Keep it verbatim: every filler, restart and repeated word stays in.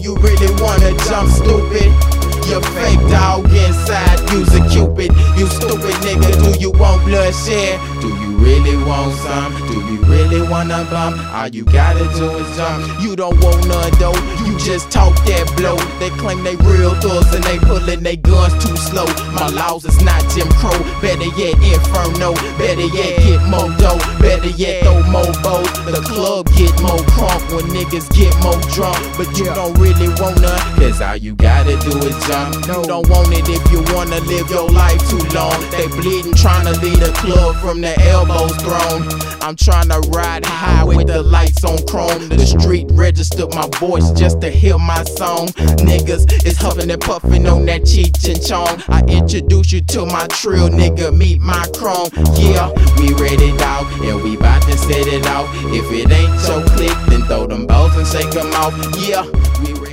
you really wanna jump, stupid? You fake dog inside, use a cupid. You stupid nigga, do you want bloodshed? Do you really want some? Do you really wanna bump? All you gotta do is jump. You don't want none though, you just talk that blow. They claim they real thugs and they pullin' they guns too slow. My laws is not Jim Crow, better yet Inferno. Better yet get more dough, better yet throw more bows. The club get more crunk when niggas get more drunk. But you don't really want none, cause all you gotta do is jump. You don't want it if you wanna live your life too long. They bleeding tryna leave the club from the elbows thrown. I'm tryna ride high with the lights on chrome. The street registered my voice just to hear my song. Niggas is huffing and puffing on that Cheech and Chong. I introduce you to my trill, nigga, meet my chrome. Yeah, we ready dog, and we bout to set it off. If it ain't your click, then throw them balls and shake them off. Yeah, we ready.